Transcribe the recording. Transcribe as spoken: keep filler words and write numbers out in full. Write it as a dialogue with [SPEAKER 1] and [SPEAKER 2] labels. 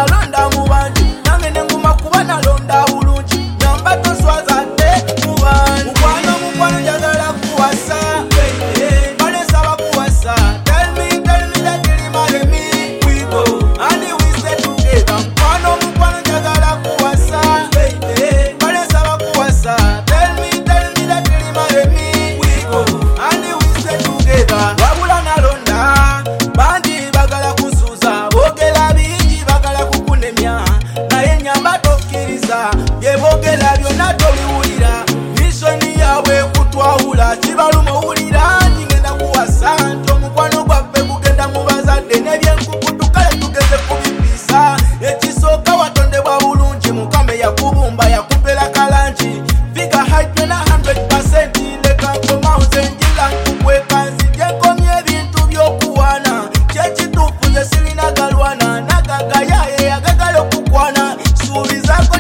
[SPEAKER 1] nalonda mu bangi nange nenguma kuba nalonda bulungi nyamba toswaza te mu bangi mukwano mukwano njagala kuwasa balesaba kuwasa tell me tell me that you marry me we go and we stay together mukwano mukwano njagala kuwasa balesaba kuwasa tell me tell me that you marry me we go and we stay together wabula nalonda bandi bagala kusuza bogela bingi bagala kukunemya naye nyamba tokkiriza byebogela byonna tobiwulira mishoni yawe kutwawula kibaluma owulira ngenda kuwasa nti omukwano gwaffe gugenda mu bazadde n'ebyenkukutu kale tugeze kubipisa ekisooka watondebwa bulungi mukama yakubumba yakupera kalangi figa hype na one hundred percent leka nkomauze njira nkukweka nzije nkomye ebintu by'okuwaana kyekituufu ze sirina galwana nagagayaye agagala okukwana suubizako